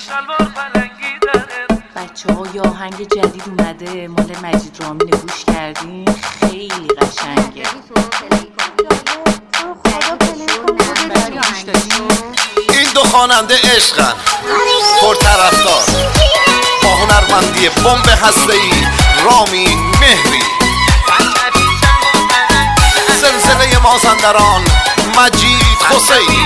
بچه ها یه آهنگ جدید اومده مال مجید رامین، گوش کردین؟ خیلی قشنگه. این دو خواننده عشقن، پرطرفدار، با هنرمندی بمب هسته‌ای رامین مهری. سلسله مازندران مجید حسینی.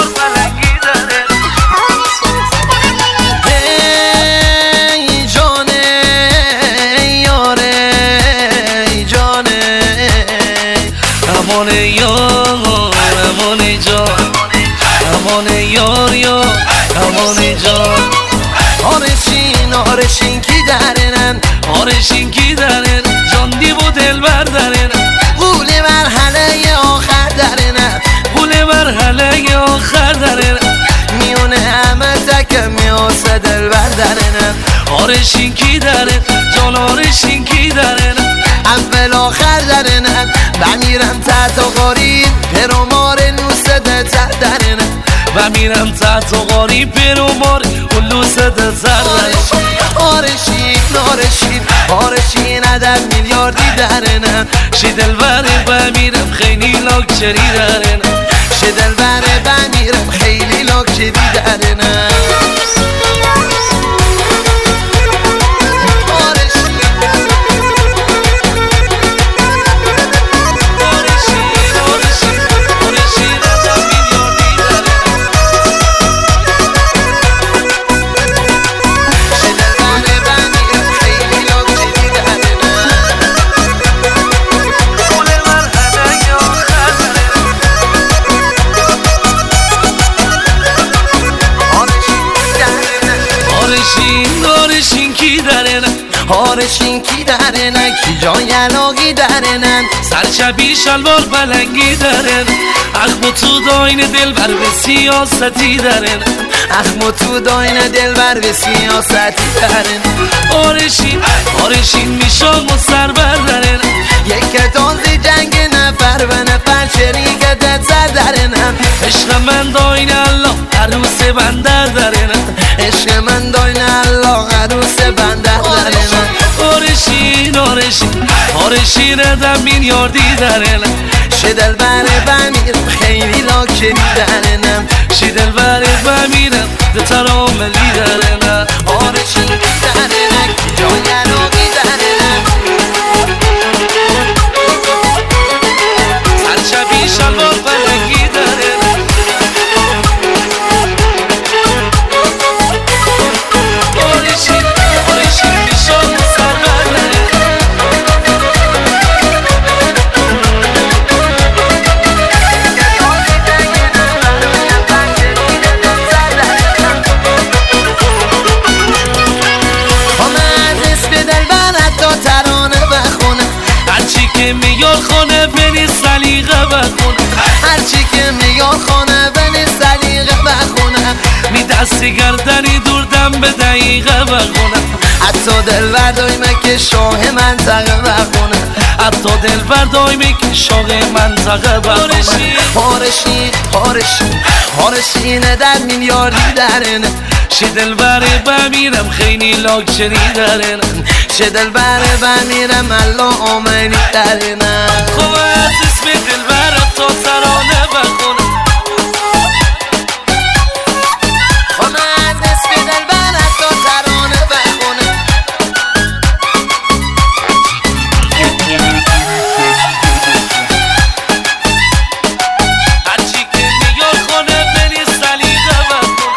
ای جانه یاره ای جانه امان یار امان جان امان یار یا امان جان. آرشین کی درنن آرشین کی درن جان دیو دل بردارن قول مرحله آخر درن قول مرحله آخر درن میونه همه تکم میاسه دل بردارن. آرشین کی درن جان آرشین کی درن اول آخر درن بمیرم تحت و غریب پرومار نوسه ده درن بمیرم تحت و غریب پرومار لوسه ده درن. آرشین عدد میلیاردی درن شی دل بره بمیرم خیلی لاکچری درن شی دل بره بمیرم خیلی لاکچری درن. آرشین کی درنن کی جای علاقی درنن سرچبی شلوار پلنگی درن اخم تو داین دل بر به سیاستی درن اخم تو داین دل بر به سیاستی درن. آرشین میشام و سر بردرن یک تازی جنگ نفر و نفر شریکت سر درن عشق من داین الله عروس بندر درن عشق من داین الله عروس بندر درن. آرشین ادم میلیاردی درن شی دل بره بمیرم خیلی لاکچری درنم شی دل بره بمیرم ده تراملی درنم. آرشین درنم جای علاقی درنم سرچبی شلوار پلنگی درنم آرشین میشام و سر بردرن میار خانه بنی سلیقه بخونه هرچی که میار خانه بنی سلیقه بخونه می دستی گردنی دوردم به دقیقه بخونه حتی دل بردایمه که شاه منطقه بخونه حتی دل بردایمه که شاه منطقه بخونه. آرشین در میلیاردی درنه شی دل بره بمیرم خیلی لاکچری درن شی دل بره بمیرم الله آمنی درن. خوب از اسم دل بره تا ترانه بخونه خوب از اسم دل بره تا ترانه بخونه هرچی که میار خونه بنی سلیقه بخونه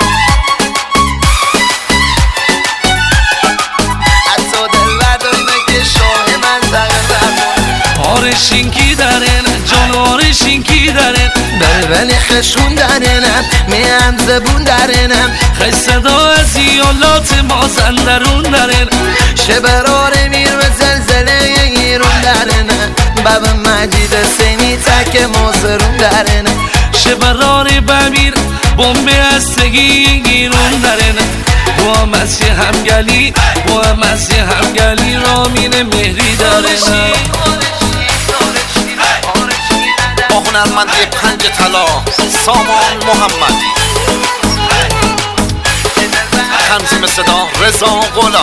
آرشین کی درن جان آرشین کی درن بلبل خشون درنم میم زبون درنم خش صدا از ایالات مازندرون درن شبرار میر و زلزله ایرون درنم بابا مجید حسینی تک مازرون درنم شبرار بمیر بمب هستگی ایرون درنم با مسیح همگلی با مسیح همگلی رامین مهری درنم. با هنرمندی پنج طلا سامان محمدی. تنظیم صدا رضا غلام.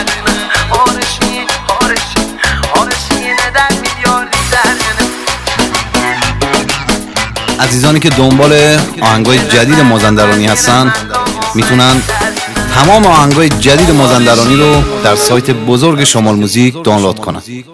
عزیزانی که دنبال آهنگای جدید مازندرانی هستن میتونن تمام آهنگای جدید مازندرانی رو در سایت بزرگ شمال موزیک دانلود کنن.